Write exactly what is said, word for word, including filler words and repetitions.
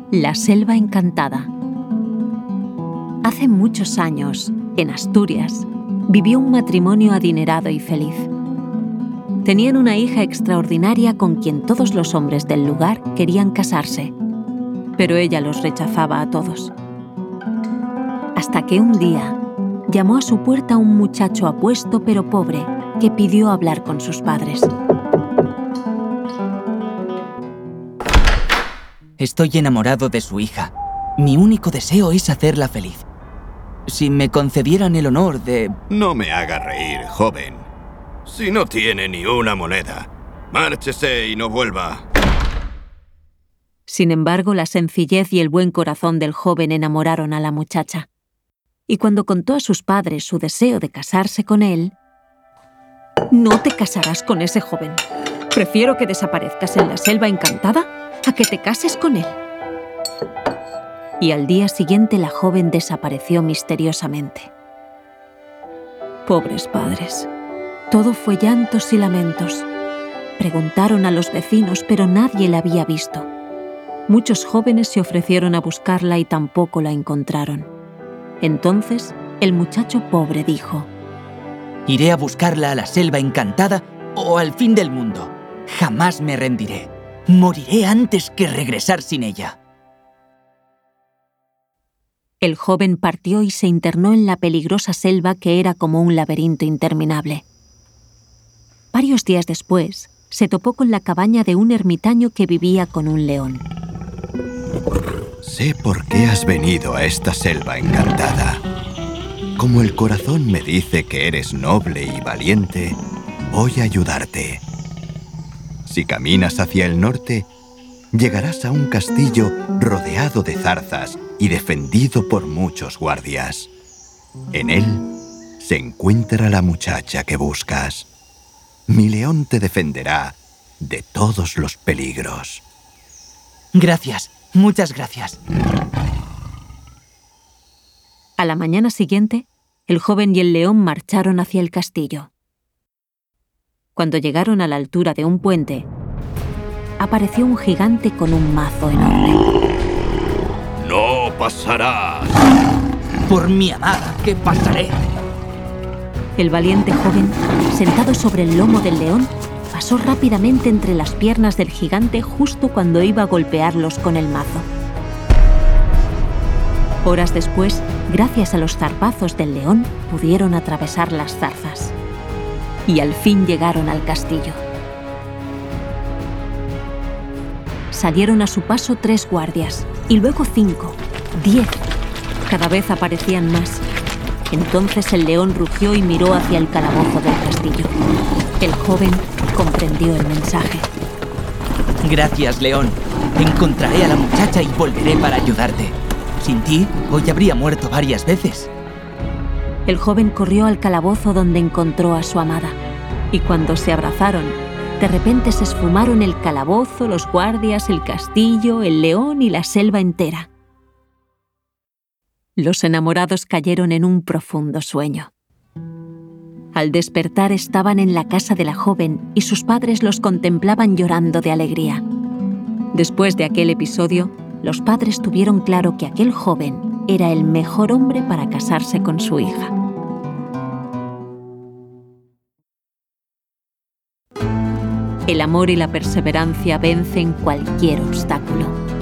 La selva encantada. Hace muchos años, en Asturias, vivió un matrimonio adinerado y feliz. Tenían una hija extraordinaria con quien todos los hombres del lugar querían casarse, pero ella los rechazaba a todos. Hasta que un día llamó a su puerta un muchacho apuesto pero pobre que pidió hablar con sus padres. Estoy enamorado de su hija. Mi único deseo es hacerla feliz. Si me concedieran el honor de... No me haga reír, joven. Si no tiene ni una moneda, márchese y no vuelva. Sin embargo, la sencillez y el buen corazón del joven enamoraron a la muchacha. Y cuando contó a sus padres su deseo de casarse con él... No te casarás con ese joven. Prefiero que desaparezcas en la selva encantada a que te cases con él. Y al día siguiente la joven desapareció misteriosamente. Pobres padres. Todo fue llantos y lamentos. Preguntaron a los vecinos, pero nadie la había visto. Muchos jóvenes se ofrecieron a buscarla y tampoco la encontraron. Entonces, el muchacho pobre dijo: Iré a buscarla a la selva encantada o al fin del mundo. Jamás me rendiré. Moriré antes que regresar sin ella. El joven partió y se internó en la peligrosa selva que era como un laberinto interminable. Varios días después, se topó con la cabaña de un ermitaño que vivía con un león. Sé por qué has venido a esta selva encantada. Como el corazón me dice que eres noble y valiente, voy a ayudarte. Si caminas hacia el norte, llegarás a un castillo rodeado de zarzas y defendido por muchos guardias. En él se encuentra la muchacha que buscas. Mi león te defenderá de todos los peligros. Gracias, muchas gracias. A la mañana siguiente, el joven y el león marcharon hacia el castillo. Cuando llegaron a la altura de un puente, apareció un gigante con un mazo enorme. ¡No pasarás! Por mi amada, ¿qué pasaré? El valiente joven, sentado sobre el lomo del león, pasó rápidamente entre las piernas del gigante justo cuando iba a golpearlos con el mazo. Horas después, gracias a los zarpazos del león, pudieron atravesar las zarzas. Y al fin llegaron al castillo. Salieron a su paso tres guardias, y luego cinco, diez. Cada vez aparecían más. Entonces el león rugió y miró hacia el calabozo del castillo. El joven comprendió el mensaje. Gracias, león. Encontraré a la muchacha y volveré para ayudarte. Sin ti, hoy habría muerto varias veces. El joven corrió al calabozo donde encontró a su amada. Y cuando se abrazaron, de repente se esfumaron el calabozo, los guardias, el castillo, el león y la selva entera. Los enamorados cayeron en un profundo sueño. Al despertar estaban en la casa de la joven y sus padres los contemplaban llorando de alegría. Después de aquel episodio, los padres tuvieron claro que aquel joven era el mejor hombre para casarse con su hija. El amor y la perseverancia vencen cualquier obstáculo.